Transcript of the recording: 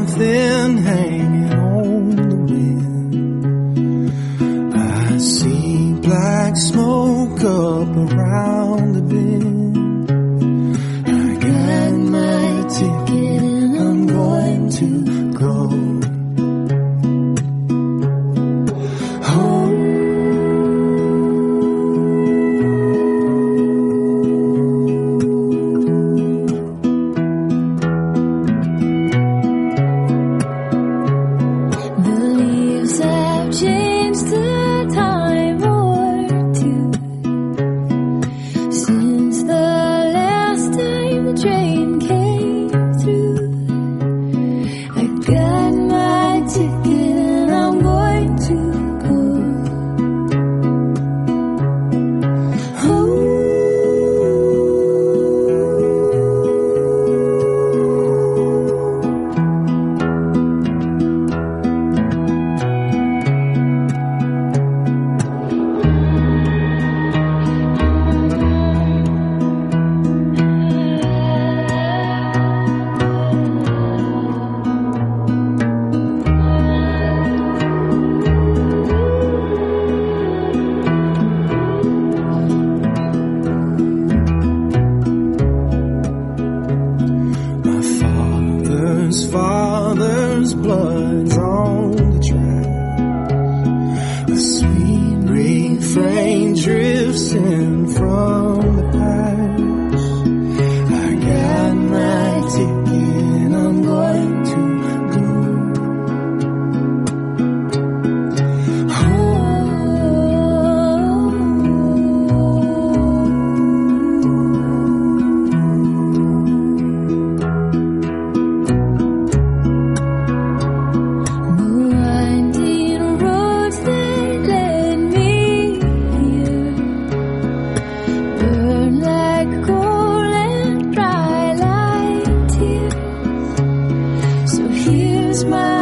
something hanging on the wind. I see black smoke up around the bend. I got my ticket and I'm going to go. Father's blood's on the track. A sweet refrain drifts in from the past. I got my ticket, I'm going to go. Smile.